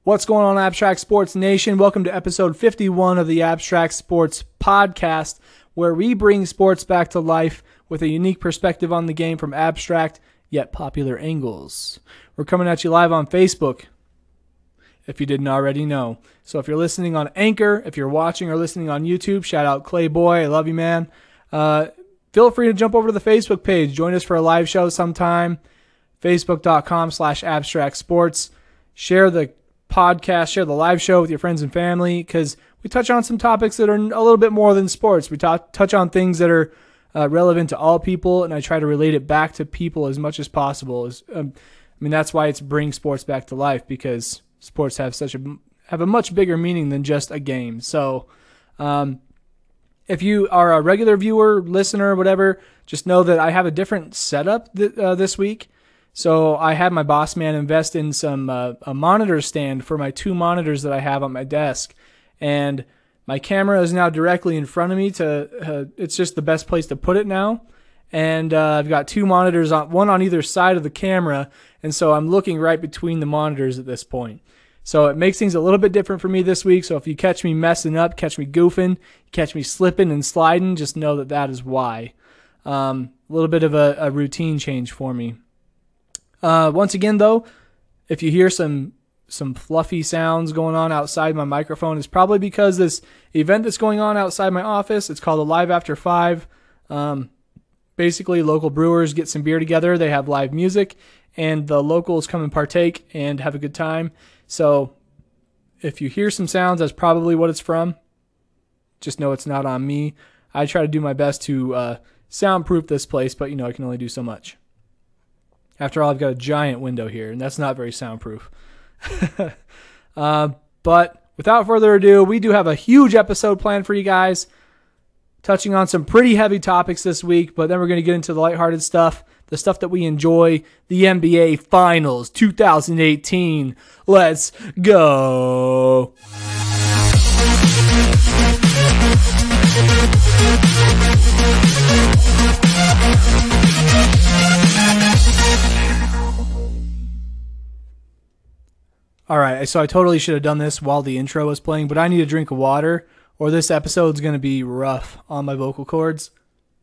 What's going on, Abstract Sports Nation? Welcome to episode 51 of the Abstract Sports Podcast, where we bring sports back to life with a unique perspective on the game from abstract yet popular angles. We're coming at you live on Facebook, if you didn't already know. So if you're listening on Anchor, if you're watching or listening on YouTube, shout out Clay Boy. I love you, man. Feel free to jump over to the Facebook page. Join us for a live show sometime. Facebook.com/abstract sports. Share the podcast, share the live show with your friends and family, because we touch on some topics that are a little bit more than sports. We touch on things that are relevant to all people, and I try to relate it back to people as much as possible. That's why it's bring sports back to life, because sports have a much bigger meaning than just a game. So if you are a regular viewer, listener, whatever, just know that I have a different setup this week. So I had my boss man invest in a monitor stand for my two monitors that I have on my desk, and my camera is now directly in front of me. It's just the best place to put it now, and I've got two monitors one on either side of the camera, and so I'm looking right between the monitors at this point. So it makes things a little bit different for me this week. So if you catch me messing up, catch me goofing, catch me slipping and sliding, just know that is why. A little bit of a routine change for me. Once again, though, if you hear some fluffy sounds going on outside my microphone, it's probably because this event that's going on outside my office, it's called a Live After 5. Basically, local brewers get some beer together. They have live music, and the locals come and partake and have a good time. So if you hear some sounds, that's probably what it's from. Just know it's not on me. I try to do my best to soundproof this place, but I can only do so much. After all, I've got a giant window here, and that's not very soundproof. But without further ado, we do have a huge episode planned for you guys, touching on some pretty heavy topics this week, but then we're going to get into the lighthearted stuff, the stuff that we enjoy, the NBA Finals 2018. Let's go! All right, so I totally should have done this while the intro was playing, but I need a drink of water, or this episode's going to be rough on my vocal cords.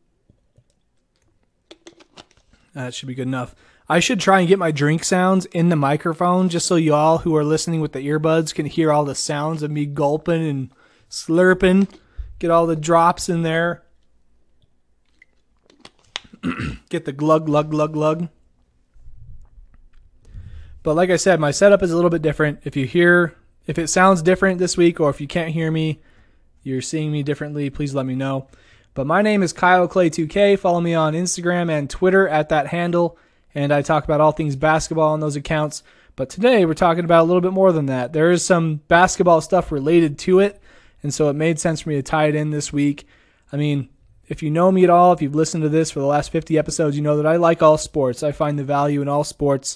That should be good enough. I should try and get my drink sounds in the microphone, just so y'all who are listening with the earbuds can hear all the sounds of me gulping and slurping. Get all the drops in there. Get the glug, glug, glug, glug. But like I said, my setup is a little bit different. If it sounds different this week, or if you can't hear me, you're seeing me differently, please let me know. But my name is Kyle Clay 2K. Follow me on Instagram and Twitter at that handle. And I talk about all things basketball on those accounts. But today we're talking about a little bit more than that. There is some basketball stuff related to it. And so it made sense for me to tie it in this week. I mean, if you know me at all, if you've listened to this for the last 50 episodes, you know that I like all sports. I find the value in all sports.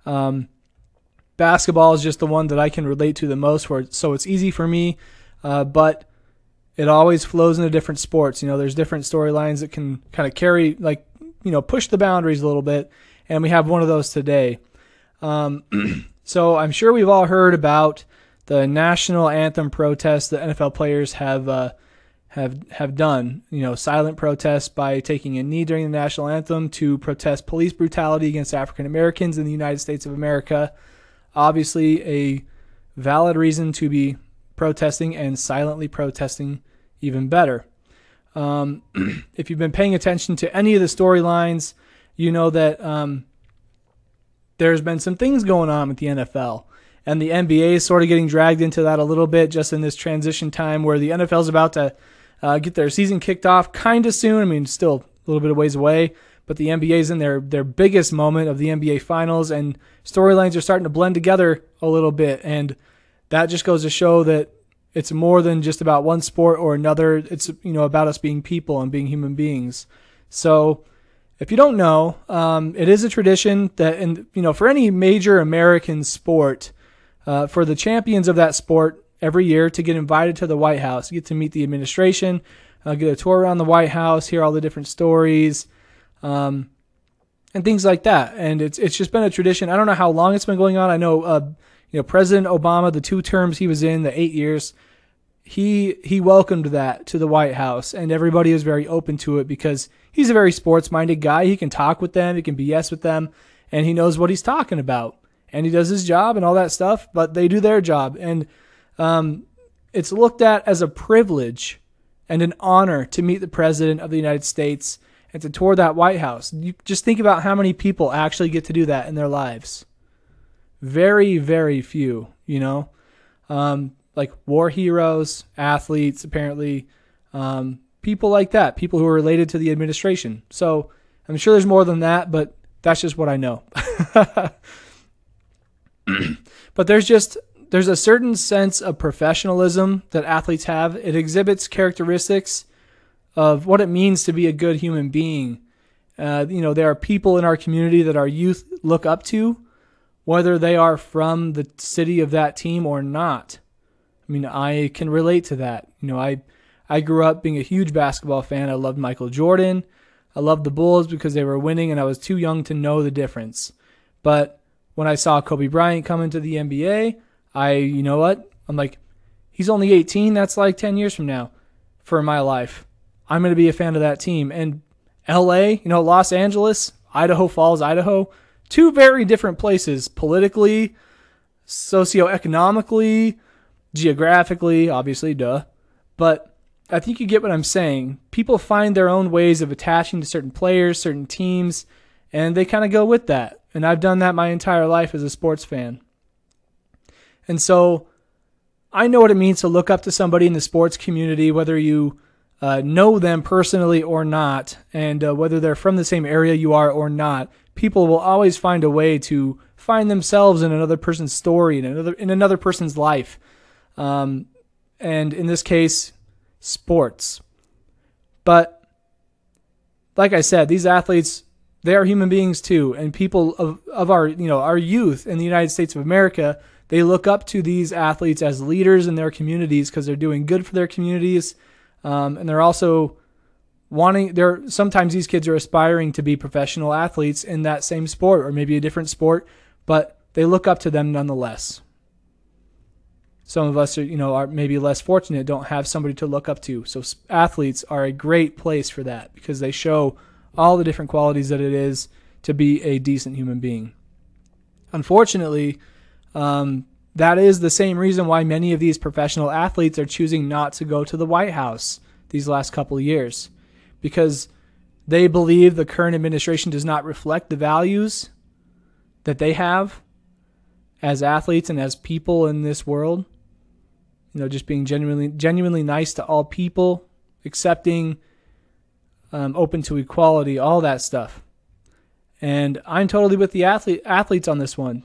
Basketball is just the one that I can relate to the most, so it's easy for me, but it always flows into different sports. There's different storylines that can kind of carry, push the boundaries a little bit, and we have one of those today. So I'm sure we've all heard about the national anthem protest that NFL players have done. Silent protests by taking a knee during the national anthem to protest police brutality against African Americans in the United States of America. Obviously, a valid reason to be protesting, and silently protesting even better. If you've been paying attention to any of the storylines, you know that there's been some things going on with the NFL. And the NBA is sort of getting dragged into that a little bit, just in this transition time where the NFL is about to get their season kicked off kind of soon. Still a little bit of ways away. But the NBA is in their biggest moment of the NBA Finals, and storylines are starting to blend together a little bit. And that just goes to show that it's more than just about one sport or another. It's about us being people and being human beings. So if you don't know, it is a tradition that, for any major American sport, for the champions of that sport every year to get invited to the White House, you get to meet the administration, get a tour around the White House, hear all the different stories, and things like that. And it's just been a tradition. I don't know how long it's been going on. I know President Obama, the 2 terms he was in, the 8 years, he welcomed that to the White House, and everybody was very open to it because he's a very sports-minded guy. He can talk with them, he can BS with them, and he knows what he's talking about. And he does his job and all that stuff, but they do their job. And it's looked at as a privilege and an honor to meet the President of the United States and to tour that White House. You just think about how many people actually get to do that in their lives. Very, very few, like war heroes, athletes, apparently, people like that, people who are related to the administration. So I'm sure there's more than that, but that's just what I know. But there's a certain sense of professionalism that athletes have. It exhibits characteristics of what it means to be a good human being. There are people in our community that our youth look up to, whether they are from the city of that team or not. I mean, I can relate to that. I grew up being a huge basketball fan. I loved Michael Jordan. I loved the Bulls because they were winning, and I was too young to know the difference. But when I saw Kobe Bryant come into the NBA, I'm like, he's only 18. That's like 10 years from now for my life. I'm going to be a fan of that team. And LA, Los Angeles, Idaho Falls, Idaho, 2 very different places politically, socioeconomically, geographically, obviously, duh. But I think you get what I'm saying. People find their own ways of attaching to certain players, certain teams, and they kind of go with that. And I've done that my entire life as a sports fan. And so I know what it means to look up to somebody in the sports community, whether you know them personally or not, and whether they're from the same area you are or not. People will always find a way to find themselves in another person's story, in another person's life. And in this case, sports. But like I said, these athletes, they are human beings too, and people of our our youth in the United States of America, they look up to these athletes as leaders in their communities because they're doing good for their communities, and they're also sometimes these kids are aspiring to be professional athletes in that same sport or maybe a different sport, but they look up to them nonetheless. Some of us are maybe less fortunate, don't have somebody to look up to. So athletes are a great place for that because they show all the different qualities that it is to be a decent human being. Unfortunately, that is the same reason why many of these professional athletes are choosing not to go to the White House these last couple of years, because they believe the current administration does not reflect the values that they have as athletes and as people in this world. Just being genuinely nice to all people, accepting, open to equality, all that stuff. And I'm totally with the athletes on this one.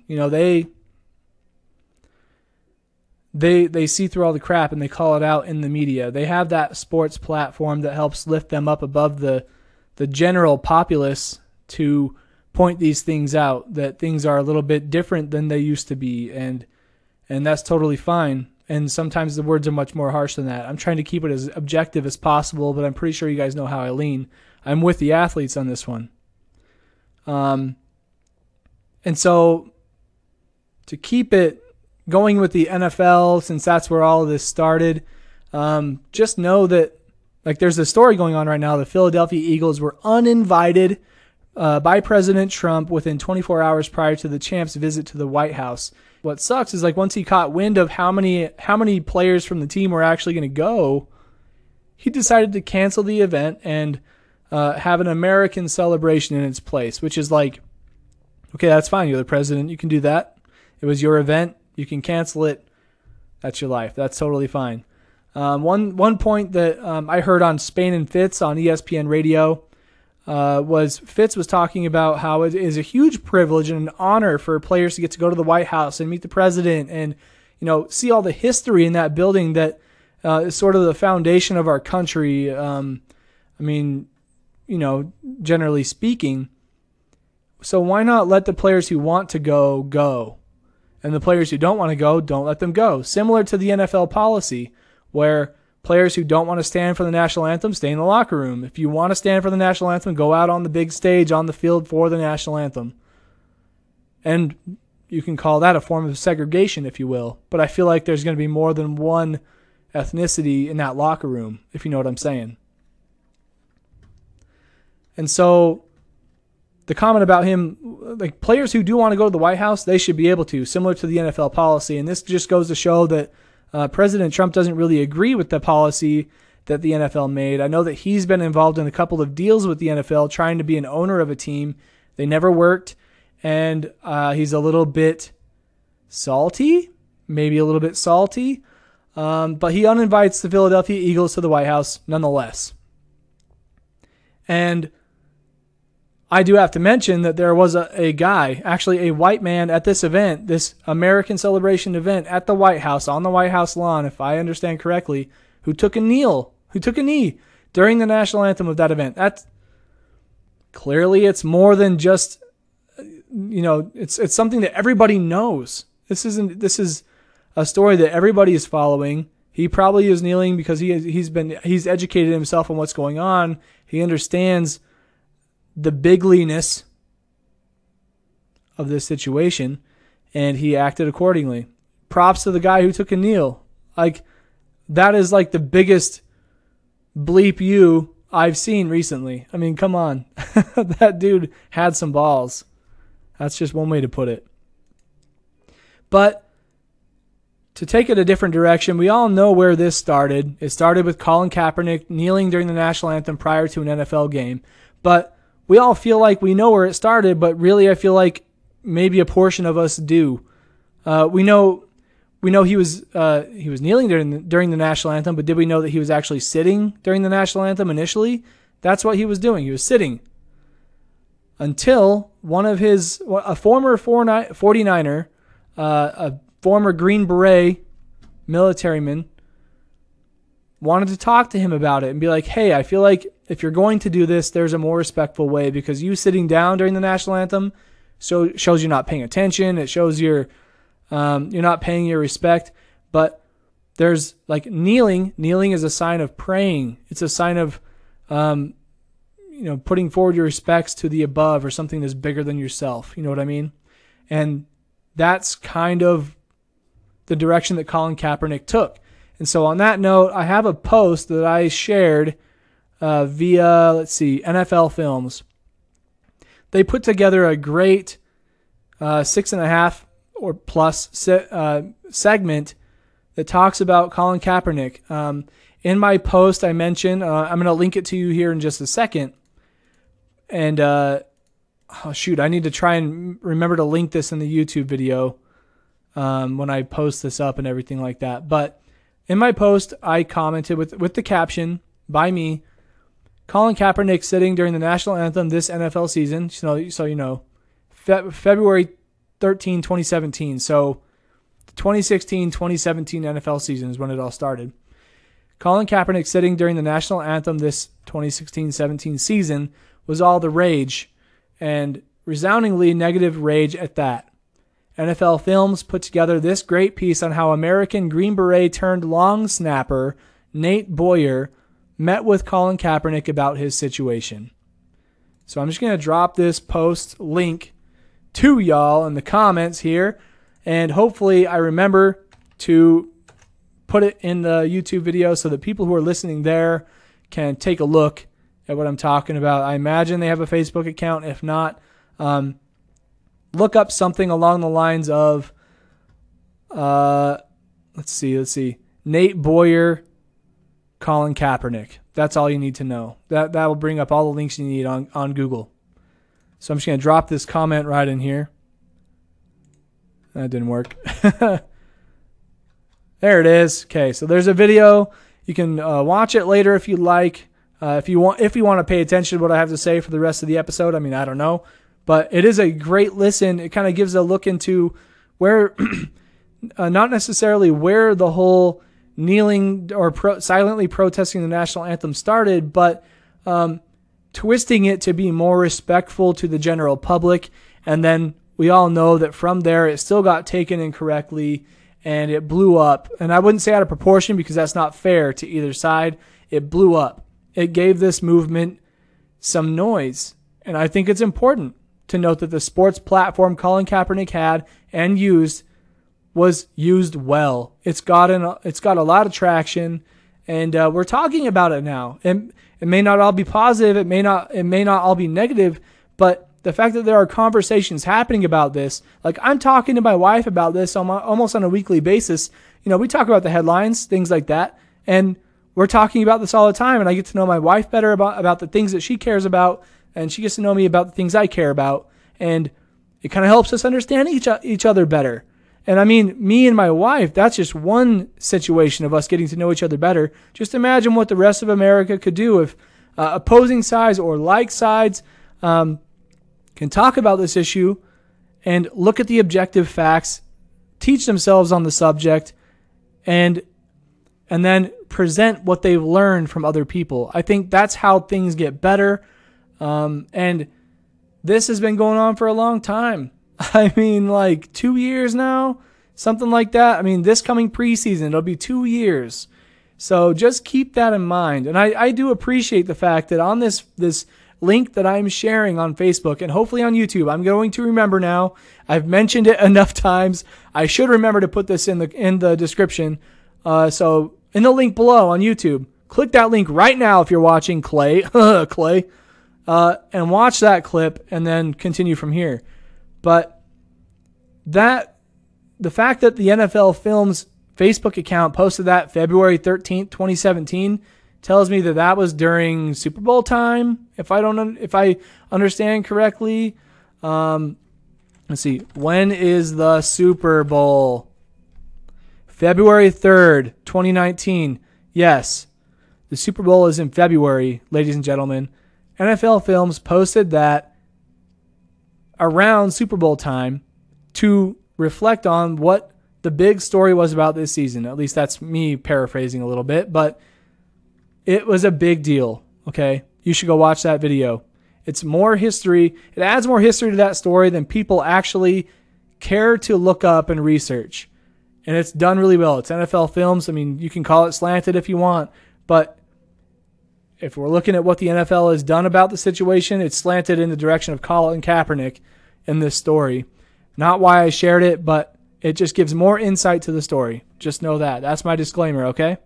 They see through all the crap and they call it out in the media. They have that sports platform that helps lift them up above the general populace to point these things out, that things are a little bit different than they used to be, and that's totally fine. And sometimes the words are much more harsh than that. I'm trying to keep it as objective as possible, but I'm pretty sure you guys know how I lean. I'm with the athletes on this one. And so to keep it going with the NFL, since that's where all of this started, just know that there's a story going on right now. The Philadelphia Eagles were uninvited by President Trump within 24 hours prior to the champ's visit to the White House. What sucks is once he caught wind of how many players from the team were actually going to go, he decided to cancel the event and have an American celebration in its place, which is okay, that's fine. You're the president. You can do that. It was your event. You can cancel it. That's your life. That's totally fine. One point that I heard on Spain and Fitz on ESPN Radio was Fitz was talking about how it is a huge privilege and an honor for players to get to go to the White House and meet the president and see all the history in that building that is sort of the foundation of our country. Generally speaking. So why not let the players who want to go, and the players who don't want to go, don't let them go. Similar to the NFL policy, where players who don't want to stand for the national anthem, stay in the locker room. If you want to stand for the national anthem, go out on the big stage on the field for the national anthem. And you can call that a form of segregation, if you will. But I feel like there's going to be more than one ethnicity in that locker room, if you know what I'm saying. And so the comment about him, like players who do want to go to the White House, they should be able to, similar to the NFL policy. And this just goes to show that President Trump doesn't really agree with the policy that the NFL made. I know that he's been involved in a couple of deals with the NFL trying to be an owner of a team. They never worked. And he's a little bit salty, maybe a little bit salty. But he uninvites the Philadelphia Eagles to the White House nonetheless. And I do have to mention that there was a guy, actually a white man at this event, this American celebration event at the White House, on the White House lawn, if I understand correctly, who took a knee during the national anthem of that event. That's clearly, it's more than just, it's something that everybody knows. This is a story that everybody is following. He probably is kneeling because he's educated himself on what's going on. He understands the bigliness of this situation, and he acted accordingly. Props to the guy who took a kneel. Like, that is like the biggest bleep you I've seen recently. I mean, come on. That dude had some balls. That's just one way to put it. But to take it a different direction, we all know where this started. It started with Colin Kaepernick kneeling during the national anthem prior to an NFL game. But we all feel like we know where it started, but really I feel like maybe a portion of us do. We know he was kneeling during the national anthem, but did we know that he was actually sitting during the national anthem initially? That's what he was doing. He was sitting. Until a former 49er, a former Green Beret militaryman, wanted to talk to him about it and be like, hey, I feel like if you're going to do this, there's a more respectful way, because you sitting down during the national anthem shows you're not paying attention. It shows you're not paying your respect. But there's like kneeling. Kneeling is a sign of praying. It's a sign of putting forward your respects to the above or something that's bigger than yourself. You know what I mean? And that's kind of the direction that Colin Kaepernick took. And so on that note, I have a post that I shared via, NFL Films. They put together a great 6.5 or plus segment that talks about Colin Kaepernick. In my post, I mentioned, I'm going to link it to you here in just a second. And, I need to try and remember to link this in the YouTube video when I post this up and everything like that. But in my post, I commented with the caption by me, Colin Kaepernick sitting during the national anthem this NFL season. February 13, 2017. So the 2016-2017 NFL season is when it all started. Colin Kaepernick sitting during the national anthem this 2016-17 season was all the rage, and resoundingly negative rage at that. NFL Films put together this great piece on how American Green Beret turned long snapper Nate Boyer met with Colin Kaepernick about his situation. So I'm just going to drop this post link to y'all in the comments here, and hopefully I remember to put it in the YouTube video so that people who are listening there can take a look at what I'm talking about. I imagine they have a Facebook account. If not, look up something along the lines of, let's see, Nate Boyer, Colin Kaepernick. That's all you need to know. That will bring up all the links you need on Google. So I'm just going to drop this comment right in here. That didn't work. There it is. Okay, so there's a video. You can watch it later if you like. If you want to pay attention to what I have to say for the rest of the episode. I mean, I don't know. But it is a great listen. It kind of gives a look into where, not necessarily where the whole kneeling or silently protesting the national anthem started, but twisting it to be more respectful to the general public. And then we all know that from there, it still got taken incorrectly and it blew up. And I wouldn't say out of proportion because that's not fair to either side. It blew up. It gave this movement some noise. And I think it's important. to note that the sports platform Colin Kaepernick had and was used well. It's got a lot of traction, and we're talking about it now. And it may not all be positive, it may not all be negative, but the fact that there are conversations happening about this, like I'm talking to my wife about this almost on a weekly basis. We talk about the headlines, things like that, and we're talking about this all the time, and I get to know my wife better about the things that she cares about, and she gets to know me about the things I care about, and it kind of helps us understand each other better. And I mean, me and my wife, that's just one situation of us getting to know each other better. Just imagine what the rest of America could do if opposing sides or like sides can talk about this issue and look at the objective facts, teach themselves on the subject, and then present what they've learned from other people. I think that's how things get better. And this has been going on for a long time. I mean, like 2 years now, something like that. I mean, this coming preseason, it'll be 2 years. So just keep that in mind. And I do appreciate the fact that on this link that I'm sharing on Facebook and hopefully on YouTube, I'm going to remember now. I've mentioned it enough times. I should remember to put this in the description. So in the link below on YouTube, click that link right now if you're watching Clay, Clay, and watch that clip and then continue from here. But the fact that the NFL Films Facebook account posted that February 13th, 2017, tells me that was during Super Bowl time. If I understand correctly, let's see. When is the Super Bowl? February 3rd, 2019. Yes, the Super Bowl is in February, ladies and gentlemen. NFL Films posted that around Super Bowl time to reflect on what the big story was about this season. At least that's me paraphrasing a little bit, but it was a big deal, okay? You should go watch that video. It's more history. It adds more history to that story than people actually care to look up and research. And it's done really well. It's NFL Films. I mean, you can call it slanted if you want, but if we're looking at what the NFL has done about the situation, it's slanted in the direction of Colin Kaepernick in this story. Not why I shared it, but it just gives more insight to the story. Just know that. That's my disclaimer, okay?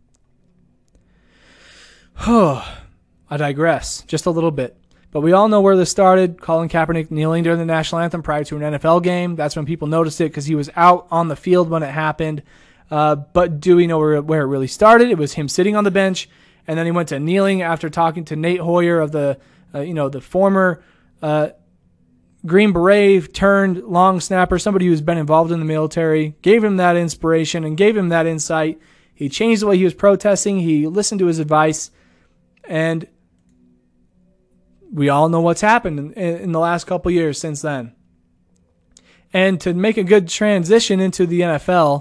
I digress just a little bit. But we all know where this started. Colin Kaepernick kneeling during the national anthem prior to an NFL game. That's when people noticed it because he was out on the field when it happened. But do we know where it really started? It was him sitting on the bench, and then he went to kneeling after talking to Nate Hoyer of the former Green Beret turned long snapper, somebody who's been involved in the military, gave him that inspiration and gave him that insight. He changed the way he was protesting. He listened to his advice, and we all know what's happened in the last couple years since then. And to make a good transition into the NFL,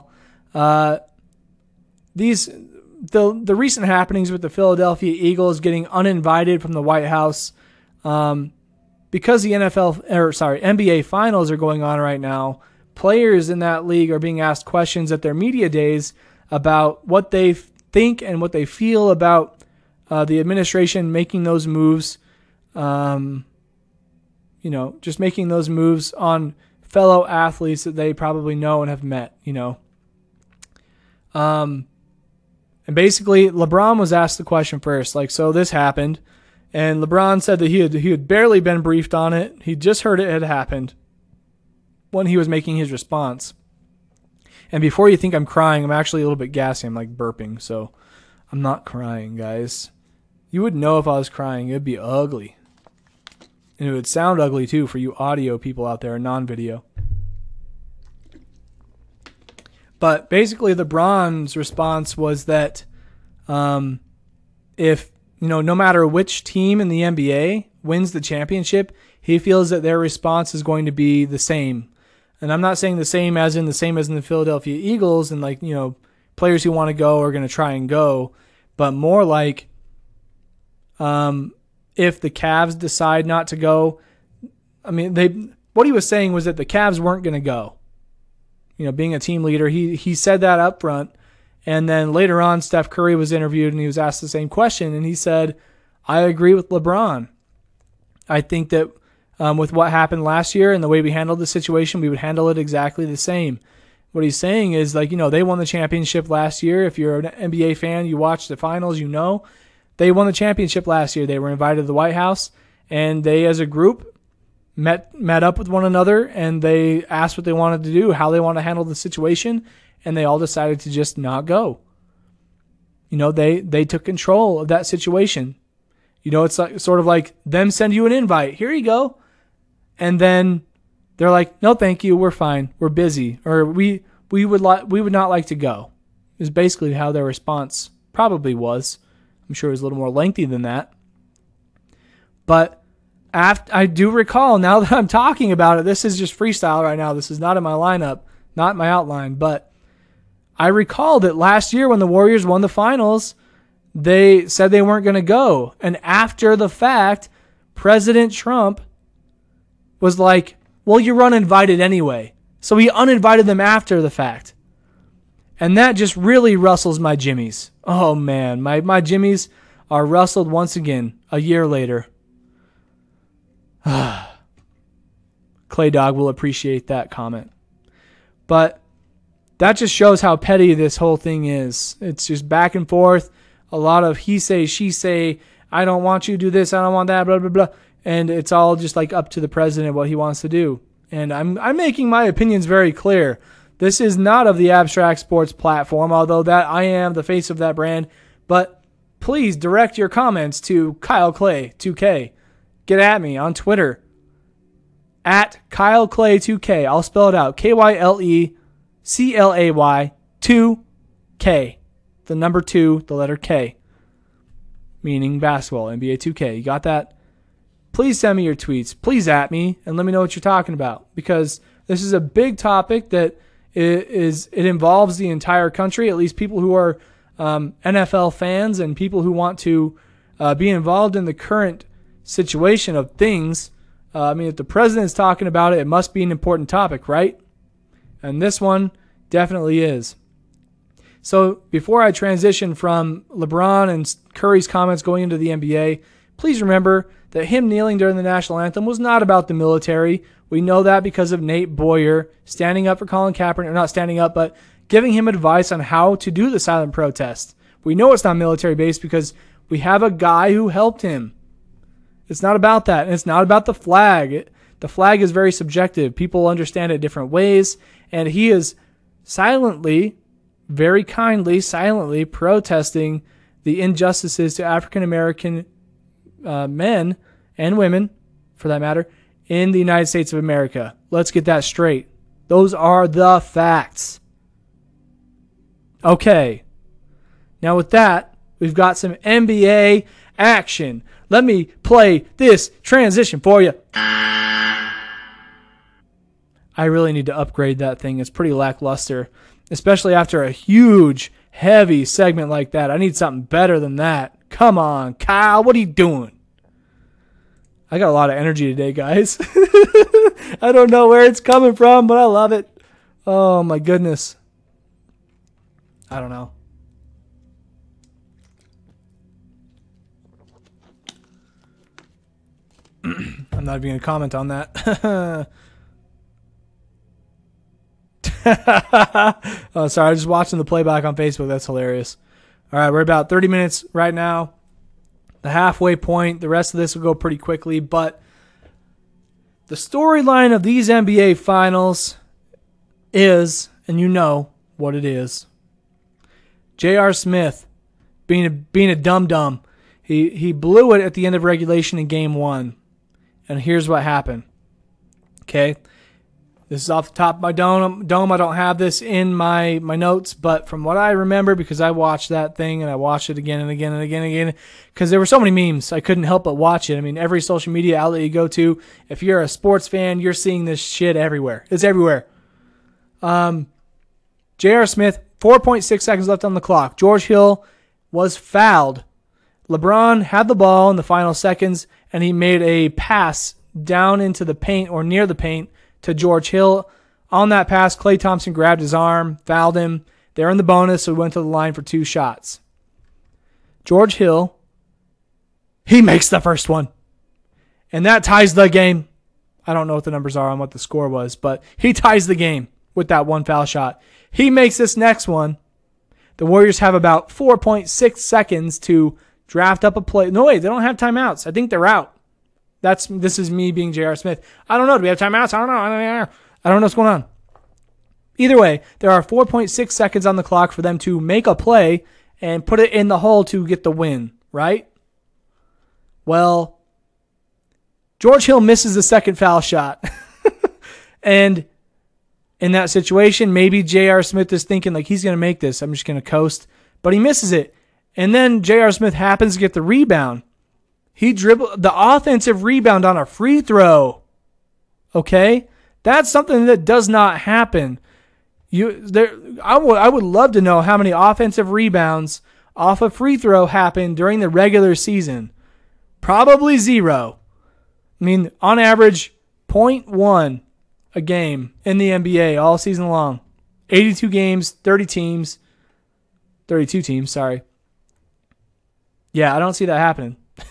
the recent happenings with the Philadelphia Eagles getting uninvited from the White House, because the NBA finals are going on right now, players in that league are being asked questions at their media days about what they think and what they feel about the administration making those moves, just making those moves on fellow athletes that they probably know and have met, And basically, LeBron was asked the question first, so this happened, and LeBron said that he had barely been briefed on it. He just heard it had happened when he was making his response. And before you think I'm crying, I'm actually a little bit gassy. I'm burping, so I'm not crying, guys. You would know if I was crying. It would be ugly. And it would sound ugly, too, for you audio people out there, non-video. But basically, LeBron's response was that if, no matter which team in the NBA wins the championship, he feels that their response is going to be the same. And I'm not saying the same as in the Philadelphia Eagles and players who want to go are going to try and go, but more like if the Cavs decide not to go, what he was saying was that the Cavs weren't going to go. Being a team leader, he said that up front. And then later on, Steph Curry was interviewed and he was asked the same question. And he said, I agree with LeBron. I think that with what happened last year and the way we handled the situation, we would handle it exactly the same. What he's saying is, like, they won the championship last year. If you're an NBA fan, you watch the finals, they won the championship last year. They were invited to the White House, and they, as a group, met up with one another, and they asked what they wanted to do, how they want to handle the situation, and they all decided to just not go. They took control of that situation. It's like, sort of like them send you an invite. Here you go. And then they're like, no, thank you. We're fine. We're busy. Or we would not like to go. Is basically how their response probably was. I'm sure it was a little more lengthy than that. But I do recall, now that I'm talking about it, this is just freestyle right now. This is not in my lineup, not in my outline. But I recall that last year when the Warriors won the finals, they said they weren't going to go. And after the fact, President Trump was like, well, you're uninvited anyway. So he uninvited them after the fact. And that just really rustles my jimmies. Oh, man. My jimmies are rustled once again a year later. Clay Dog will appreciate that comment. But that just shows how petty this whole thing is. It's just back and forth. A lot of he say, she say, I don't want you to do this, I don't want that, blah, blah, blah. And it's all just like up to the president what he wants to do. And I'm making my opinions very clear. This is not of the Abstract Sports platform, although that I am the face of that brand. But please direct your comments to Kyle Clay 2K. Get at me on Twitter at Kyle Clay 2K. I'll spell it out. KYLECLAY 2K. The number 2, the letter K. Meaning basketball, NBA 2K. You got that? Please send me your tweets. Please at me and let me know what you're talking about, because this is a big topic that it involves the entire country, at least people who are NFL fans and people who want to be involved in the current situation of things. If the president's talking about it, it must be an important topic, right? And this one definitely is. So before I transition from LeBron and Curry's comments going into the NBA, please remember that him kneeling during the national anthem was not about the military. We know that because of Nate Boyer standing up for Colin Kaepernick, or not standing up, but giving him advice on how to do the silent protest. We know it's not military-based because we have a guy who helped him. It's not about that, and it's not about the flag. The flag is very subjective. People understand it different ways, and he is silently, very kindly, silently protesting the injustices to African American men and women, for that matter, in the United States of America. Let's get that straight. Those are the facts. Okay. Now with that, we've got some NBA action. Let me play this transition for you. I really need to upgrade that thing. It's pretty lackluster, especially after a huge, heavy segment like that. I need something better than that. Come on, Kyle, what are you doing? I got a lot of energy today, guys. I don't know where it's coming from, but I love it. Oh, my goodness. I don't know. I'm not even going to comment on that. Oh, sorry, I was just watching the playback on Facebook. That's hilarious. All right, we're about 30 minutes right now. The halfway point. The rest of this will go pretty quickly, but the storyline of these NBA finals is, and you know what it is, J.R. Smith being a dum-dum. He blew it at the end of regulation in Game 1. And here's what happened. Okay? This is off the top of my dome. I don't have this in my notes, but from what I remember, because I watched that thing and I watched it again and again and again and again, because there were so many memes, I couldn't help but watch it. I mean, every social media outlet you go to, if you're a sports fan, you're seeing this shit everywhere. It's everywhere. J.R. Smith, 4.6 seconds left on the clock. George Hill was fouled. LeBron had the ball in the final seconds, and he made a pass down into the paint or near the paint to George Hill. On that pass, Klay Thompson grabbed his arm, fouled him. They're in the bonus, so he went to the line for 2 shots. George Hill, he makes the first one. And that ties the game. I don't know what the numbers are on what the score was, but he ties the game with that one foul shot. He makes this next one. The Warriors have about 4.6 seconds to draft up a play. No, wait, they don't have timeouts. I think they're out. This is me being J.R. Smith. I don't know. Do we have timeouts? I don't know what's going on. Either way, there are 4.6 seconds on the clock for them to make a play and put it in the hole to get the win, right? Well, George Hill misses the second foul shot. And in that situation, maybe J.R. Smith is thinking like he's going to make this. I'm just going to coast. But he misses it. And then J.R. Smith happens to get the rebound. He dribbled the offensive rebound on a free throw. Okay? That's something that does not happen. I would love to know how many offensive rebounds off a free throw happened during the regular season. Probably 0. I mean, on average, 0.1 a game in the NBA all season long. 82 games, 32 teams, sorry. Yeah, I don't see that happening.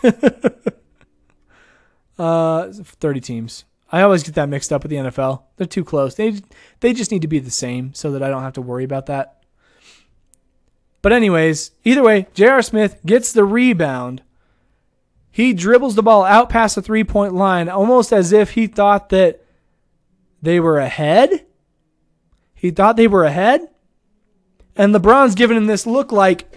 30 teams. I always get that mixed up with the NFL. They're too close. They just need to be the same so that I don't have to worry about that. But anyways, either way, J.R. Smith gets the rebound. He dribbles the ball out past the three-point line almost as if he thought that they were ahead. He thought they were ahead. And LeBron's giving him this look like,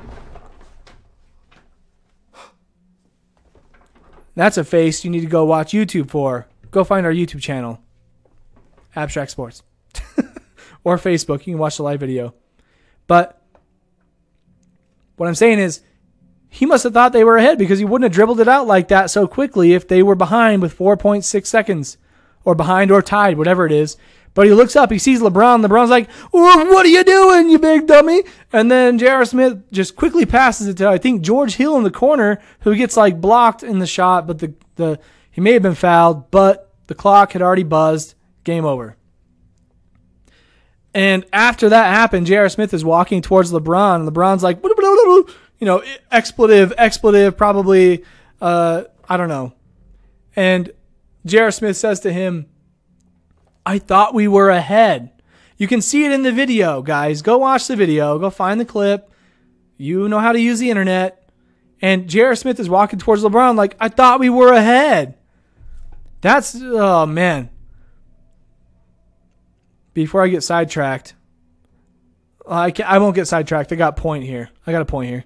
that's a face you need to go watch YouTube for. Go find our YouTube channel, Abstract Sports. Or Facebook. You can watch the live video. But what I'm saying is, he must have thought they were ahead because he wouldn't have dribbled it out like that so quickly if they were behind with 4.6 seconds. Or behind or tied, whatever it is. But he looks up, he sees LeBron. LeBron's like, oh, what are you doing, you big dummy? And then J.R. Smith just quickly passes it to, I think, George Hill in the corner, who gets like blocked in the shot, but he may have been fouled, but the clock had already buzzed. Game over. And after that happened, J.R. Smith is walking towards LeBron, and LeBron's like, expletive, probably, I don't know. And J.R. Smith says to him, I thought we were ahead. You can see it in the video, guys. Go watch the video. Go find the clip. You know how to use the internet. And J.R. Smith is walking towards LeBron like, I thought we were ahead. Oh, man. Before I get sidetracked, I won't get sidetracked. I got a point here. Okay,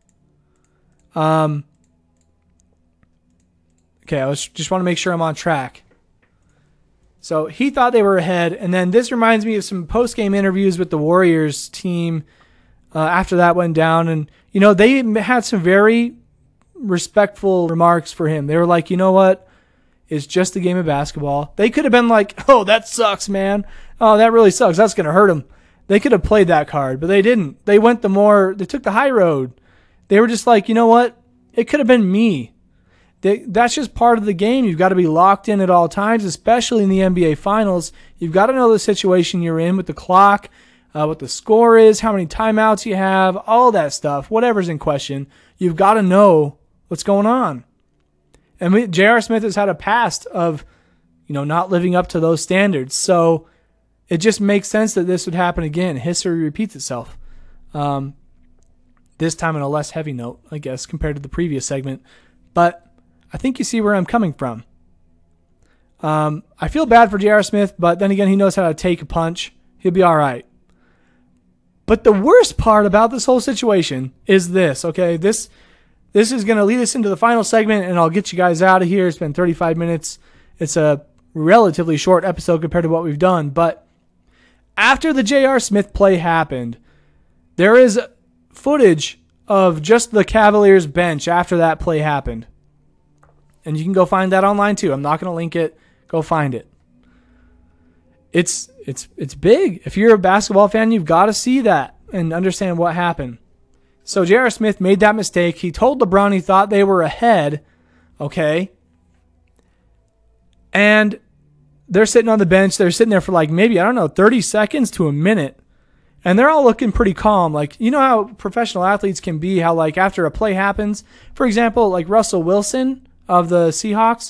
I just want to make sure I'm on track. So he thought they were ahead, and then this reminds me of some post-game interviews with the Warriors team after that went down, and they had some very respectful remarks for him. They were like, you know what? It's just a game of basketball. They could have been like, oh, that sucks, man. Oh, that really sucks. That's going to hurt him. They could have played that card, but they didn't. They took the high road. They were just like, you know what? It could have been me. That's just part of the game. You've got to be locked in at all times, especially in the NBA Finals. You've got to know the situation you're in with the clock, what the score is, how many timeouts you have, all that stuff, whatever's in question. You've got to know what's going on. And J.R. Smith has had a past of, not living up to those standards. So it just makes sense that this would happen again. History repeats itself. This time on a less heavy note, I guess, compared to the previous segment. But I think you see where I'm coming from. I feel bad for J.R. Smith, but then again, he knows how to take a punch. He'll be all right. But the worst part about this whole situation is this, okay? This is going to lead us into the final segment, and I'll get you guys out of here. It's been 35 minutes. It's a relatively short episode compared to what we've done. But after the J.R. Smith play happened, there is footage of just the Cavaliers bench after that play happened. And you can go find that online too. I'm not going to link it. Go find it. It's big. If you're a basketball fan, you've got to see that and understand what happened. So J.R. Smith made that mistake. He told LeBron he thought they were ahead. Okay. And they're sitting on the bench. They're sitting there for like maybe, 30 seconds to a minute. And they're all looking pretty calm. Like, you know how professional athletes can be, how like after a play happens, for example, like Russell Wilson of the Seahawks,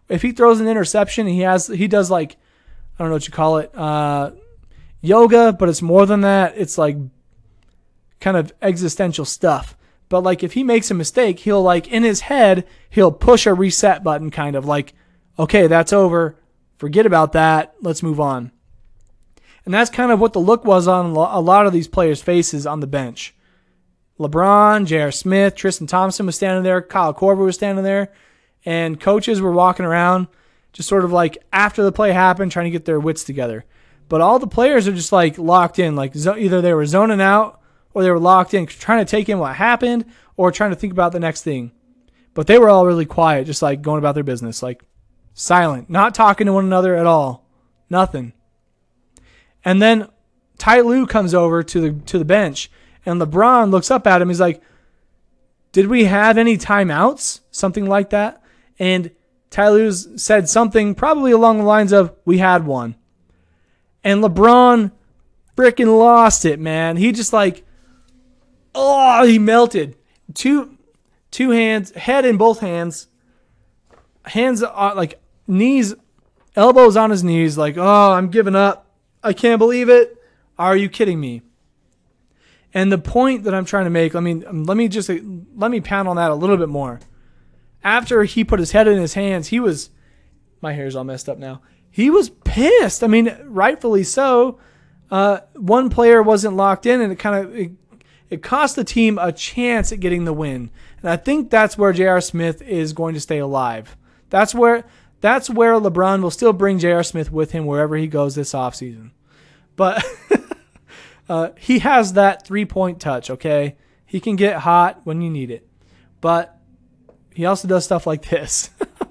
if he throws an interception, he does like, I don't know what you call it, yoga, but it's more than that. It's like kind of existential stuff. But like if he makes a mistake, he'll like in his head, he'll push a reset button kind of like, okay, that's over. Forget about that. Let's move on. And that's kind of what the look was on a lot of these players' faces on the bench. LeBron, J.R. Smith, Tristan Thompson was standing there. Kyle Korver was standing there. And coaches were walking around just sort of like after the play happened, trying to get their wits together. But all the players are just like locked in. Like either they were zoning out or they were locked in, trying to take in what happened or trying to think about the next thing. But they were all really quiet, just like going about their business, like silent, not talking to one another at all. Nothing. And then Ty Lue comes over to the bench, and LeBron looks up at him. He's like, did we have any timeouts? Something like that. And Ty Lue said something probably along the lines of, we had one. And LeBron freaking lost it, man. He just like, he melted. Two hands, head in both hands. Hands on, like knees, elbows on his knees, like, I'm giving up. I can't believe it. Are you kidding me? And the point that I'm trying to make, let me pound on that a little bit more. After he put his head in his hands, my hair's all messed up now. He was pissed. I mean, rightfully so. One player wasn't locked in, and it cost the team a chance at getting the win. And I think that's where J.R. Smith is going to stay alive. That's where LeBron will still bring J.R. Smith with him wherever he goes this offseason. But he has that three-point touch, okay? He can get hot when you need it. But he also does stuff like this.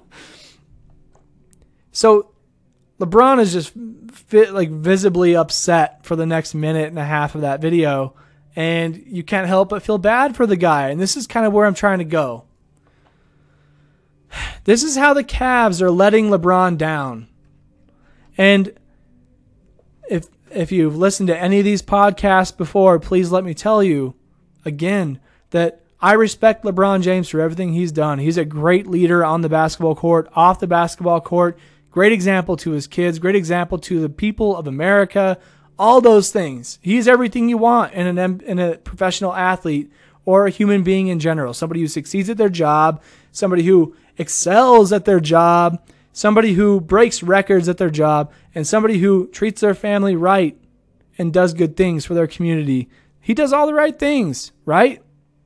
So LeBron is just visibly upset for the next minute and a half of that video, and you can't help but feel bad for the guy. And this is kind of where I'm trying to go. This is how the Cavs are letting LeBron down. And if you've listened to any of these podcasts before, please let me tell you again that I respect LeBron James for everything he's done. He's a great leader on the basketball court, off the basketball court, great example to his kids, great example to the people of America, all those things. He's everything you want in a professional athlete or a human being in general, somebody who succeeds at their job, somebody who excels at their job, somebody who breaks records at their job, and somebody who treats their family right and does good things for their community. He does all the right things, right?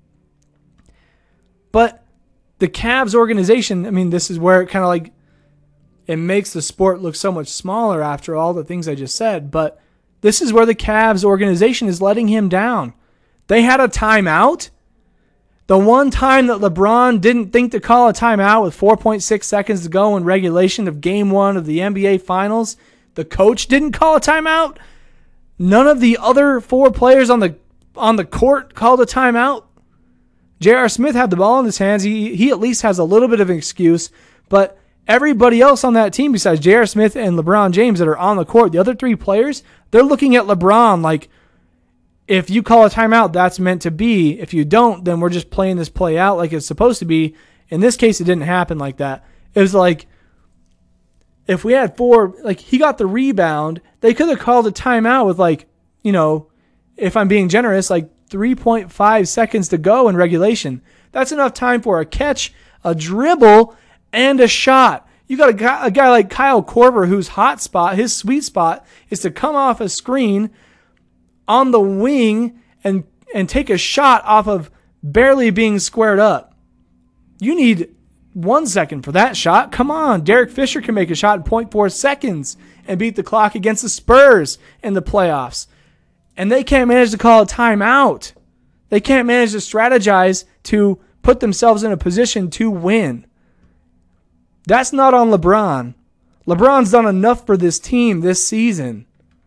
But the Cavs organization, I mean, this is where it kind of like, it makes the sport look so much smaller after all the things I just said, but this is where the Cavs organization is letting him down. They had a timeout. The one time that LeBron didn't think to call a timeout with 4.6 seconds to go in regulation of Game 1 of the NBA Finals, the coach didn't call a timeout. None of the other four players on the court called a timeout. J.R. Smith had the ball in his hands. He at least has a little bit of an excuse, but everybody else on that team besides J.R. Smith and LeBron James that are on the court, the other three players, they're looking at LeBron like, if you call a timeout, that's meant to be. If you don't, then we're just playing this play out like it's supposed to be. In this case, it didn't happen like that. It was like, if we had four, like he got the rebound, they could have called a timeout with like, if I'm being generous, like 3.5 seconds to go in regulation. That's enough time for a catch, a dribble, and a shot. You got a guy like Kyle Korver whose hot spot, his sweet spot, is to come off a screen on the wing and take a shot off of barely being squared up. You need 1 second for that shot. Come on. Derek Fisher can make a shot in 0.4 seconds and beat the clock against the Spurs in the playoffs. And they can't manage to call a timeout. They can't manage to strategize to put themselves in a position to win. That's not on LeBron. LeBron's done enough for this team this season.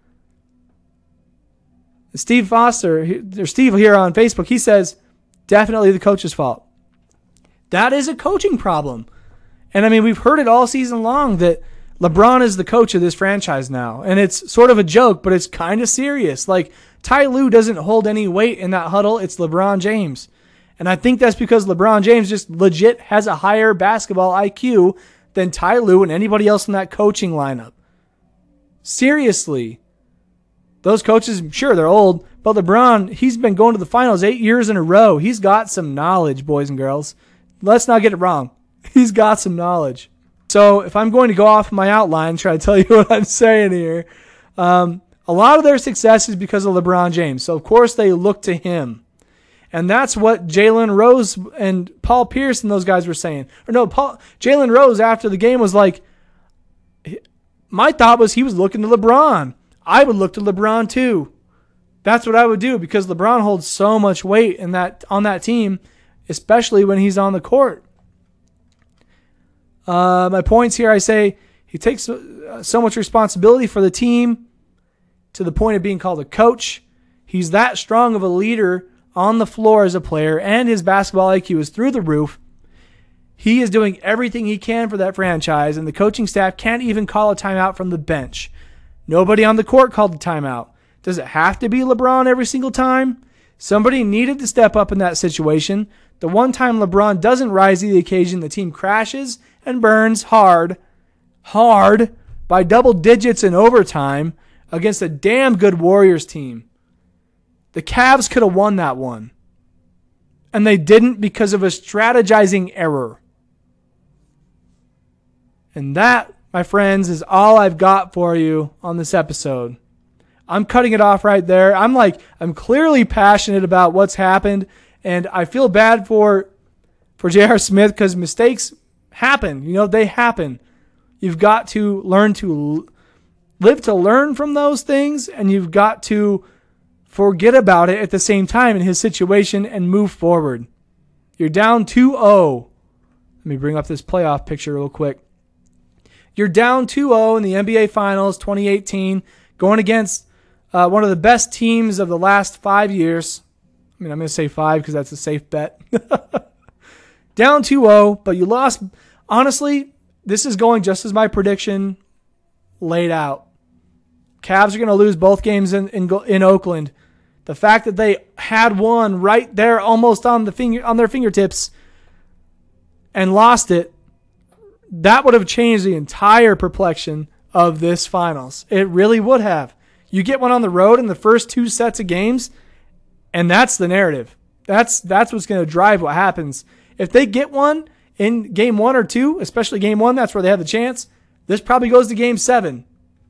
Steve Foster, or Steve here on Facebook, he says, definitely the coach's fault. That is a coaching problem. And I mean, we've heard it all season long that LeBron is the coach of this franchise now. And it's sort of a joke, but it's kind of serious. Like, Ty Lue doesn't hold any weight in that huddle. It's LeBron James. And I think that's because LeBron James just legit has a higher basketball IQ than Ty Lue and anybody else in that coaching lineup. Seriously. Those coaches, sure, they're old, but LeBron, he's been going to the finals 8 years in a row. He's got some knowledge, boys and girls. Let's not get it wrong. He's got some knowledge. So if I'm going to go off my outline, try to tell you what I'm saying here, a lot of their success is because of LeBron James. So, of course, they look to him. And that's what Jalen Rose and Paul Pierce and those guys were saying. Jalen Rose after the game was like, my thought was he was looking to LeBron. I would look to LeBron too. That's what I would do because LeBron holds so much weight on that team, especially when he's on the court. My points here, I say he takes so much responsibility for the team to the point of being called a coach. He's that strong of a leader on the floor as a player, and his basketball IQ is through the roof. He is doing everything he can for that franchise, and the coaching staff can't even call a timeout from the bench. Nobody on the court called the timeout. Does it have to be LeBron every single time? Somebody needed to step up in that situation. The one time LeBron doesn't rise to the occasion, the team crashes and burns hard by double digits in overtime against a damn good Warriors team. The Cavs could have won that one. And they didn't because of a strategizing error. And that, my friends, is all I've got for you on this episode. I'm cutting it off right there. I'm clearly passionate about what's happened, and I feel bad for J.R. Smith because mistakes happen. They happen. You've got to learn to live to learn from those things, and you've got to forget about it at the same time in his situation and move forward. You're down 2-0. Let me bring up this playoff picture real quick. You're down 2-0 in the NBA Finals 2018, going against one of the best teams of the last 5 years. I'm going to say 5 because that's a safe bet. Down 2-0, but you lost. Honestly, this is going just as my prediction laid out. Cavs are going to lose both games in Oakland. The fact that they had one right there almost on their fingertips and lost it, that would have changed the entire complexion of this finals. It really would have. You get one on the road in the first 2 sets of games, and that's the narrative. That's what's going to drive what happens. If they get one in game 1 or 2, especially game 1, that's where they have the chance. This probably goes to game 7.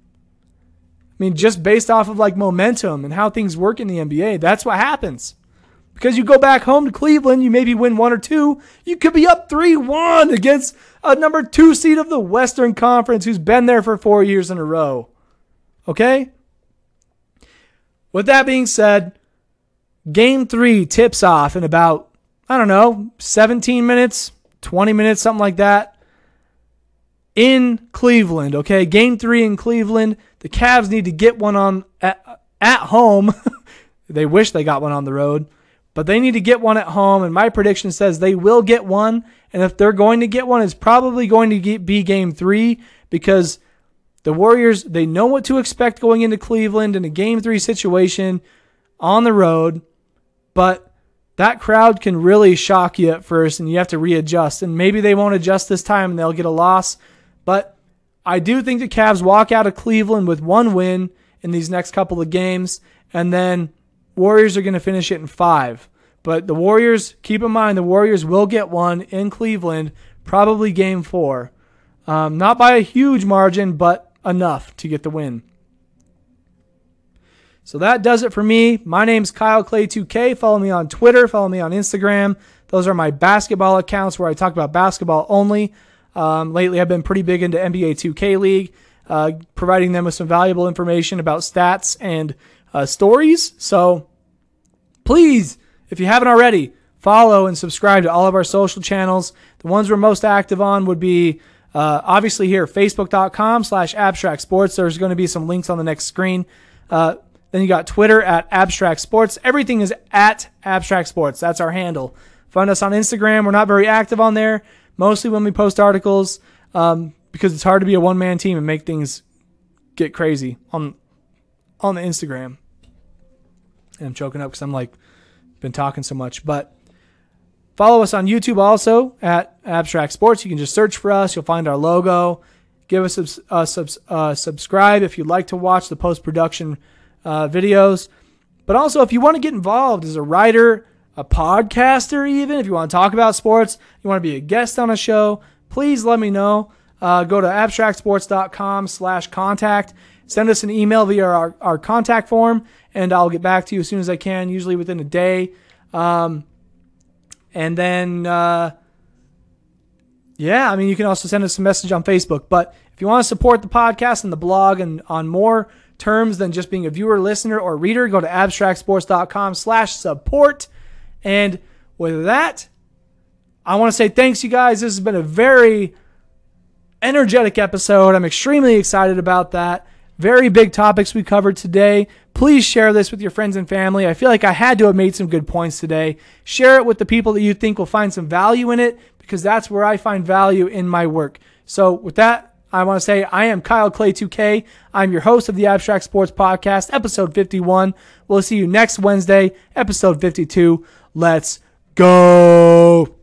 Just based off of momentum and how things work in the NBA, that's what happens. Because you go back home to Cleveland, you maybe win 1 or 2. You could be up 3-1 against a number 2 seed of the Western Conference who's been there for 4 years in a row. Okay? With that being said, Game 3 tips off in about, 17 minutes, 20 minutes, something like that. In Cleveland, okay? Game 3 in Cleveland. The Cavs need to get one on at home. They wish they got one on the road. But they need to get one at home, and my prediction says they will get one. And if they're going to get one, it's probably going to be Game 3 because the Warriors, they know what to expect going into Cleveland in a Game 3 situation on the road. But that crowd can really shock you at first, and you have to readjust. And maybe they won't adjust this time, and they'll get a loss. But I do think the Cavs walk out of Cleveland with 1 win in these next couple of games, and then Warriors are going to finish it in 5. But the Warriors, keep in mind, the Warriors will get one in Cleveland, probably Game 4. Not by a huge margin, but enough to get the win. So that does it for me. My name's Kyle Clay 2K. Follow me on Twitter. Follow me on Instagram. Those are my basketball accounts where I talk about basketball only. Lately, I've been pretty big into NBA 2K League, providing them with some valuable information about stats and stories. So please, if you haven't already, follow and subscribe to all of our social channels. The ones we're most active on would be obviously here, facebook.com/abstract sports. There's going to be some links on the next screen. Then you got Twitter at Abstract Sports. Everything is at Abstract Sports. That's our handle. Find us on Instagram. We're not very active on there, mostly when we post articles, because it's hard to be a one-man team and make things get crazy on the Instagram. And I'm choking up because I'm been talking so much. But Follow us on YouTube also at Abstract Sports. You can just search for us. You'll find our logo. Give us a subscribe if you'd like to watch the post-production videos. But also, if you want to get involved as a writer, a podcaster even, if you want to talk about sports, you want to be a guest on a show, please let me know. Go to abstractsports.com/contact. Send us an email via our contact form, and I'll get back to you as soon as I can, usually within a day. And then, you can also send us a message on Facebook. But if you want to support the podcast and the blog and on more terms than just being a viewer, listener, or reader, go to abstractsports.com/support. And with that, I want to say thanks, you guys. This has been a very energetic episode. I'm extremely excited about that. Very big topics we covered today. Please share this with your friends and family. I feel like I had to have made some good points today. Share it with the people that you think will find some value in it, because that's where I find value in my work. So with that, I want to say I am Kyle Clay 2K. I'm your host of the Abstract Sports Podcast, episode 51. We'll see you next Wednesday, episode 52. Let's go.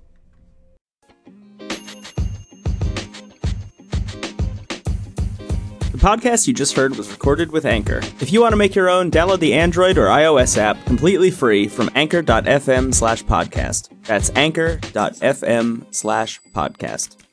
The podcast you just heard was recorded with Anchor. If you want to make your own, download the Android or iOS app completely free from anchor.fm/podcast. That's anchor.fm/podcast.